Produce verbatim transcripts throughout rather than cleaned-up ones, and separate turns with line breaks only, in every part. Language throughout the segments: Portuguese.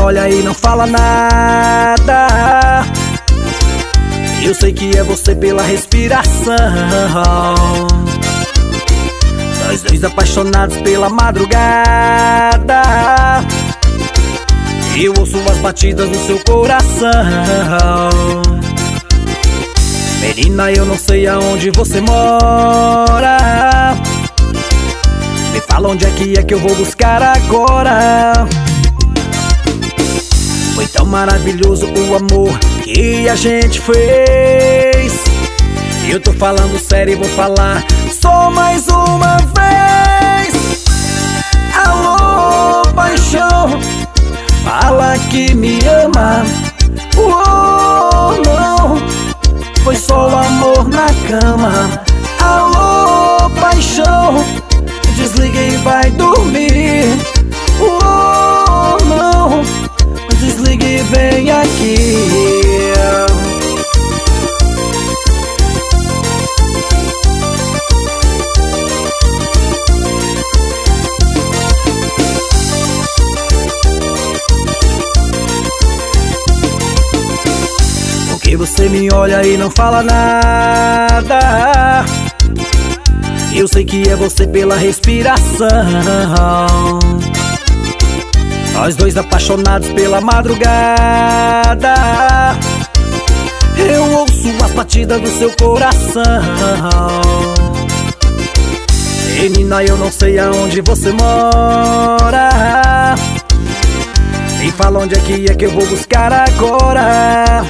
olha e não fala nada. Eu sei que é você pela respiração. Nós dois apaixonados pela madrugada. Eu ouço as batidas do seu coração. Menina, eu não sei aonde você mora. Me fala onde é que é que eu vou buscar agora. Foi tão maravilhoso o amor que a gente fez. Eu tô falando sério e vou falar só mais uma vez. Alô, paixão, fala que me ama. Oh, não, foi só o amor na cama. Alô, paixão, desliga e vai dormir. Oh, não, desliga e vem aqui. Porque você me olha e não fala nada. Eu sei que é você pela respiração. Nós dois apaixonados pela madrugada. Eu ouço as batidas do seu coração. Menina, eu não sei aonde você mora. Me fala onde é que é que eu vou buscar agora.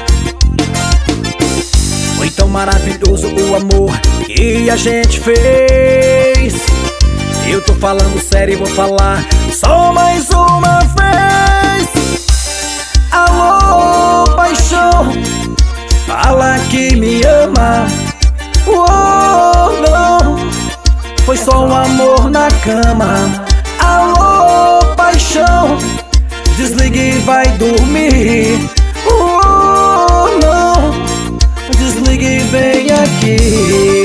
Foi tão maravilhoso o amor que a gente fez. Eu tô falando sério e vou falar só mais uma vez. Alô, paixão, fala que me ama. Oh, não, foi só um amor na cama. Alô, paixão, desliga e vai dormir. Oh, não, desliga e vem aqui.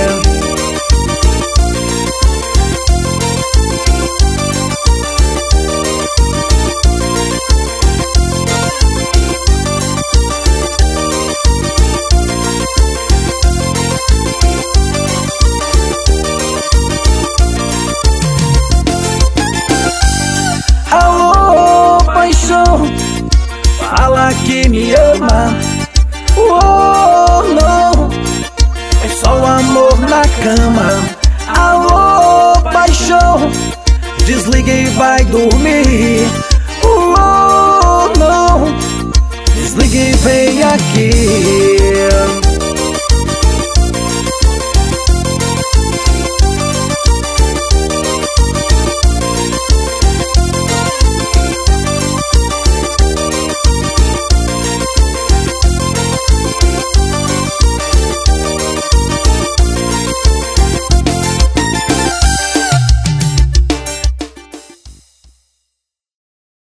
Alô, paixão, fala que me ama. Oh, não, é só o amor na cama. Alô, paixão, desliga e vai dormir. Oh, não, desliga e vem aqui.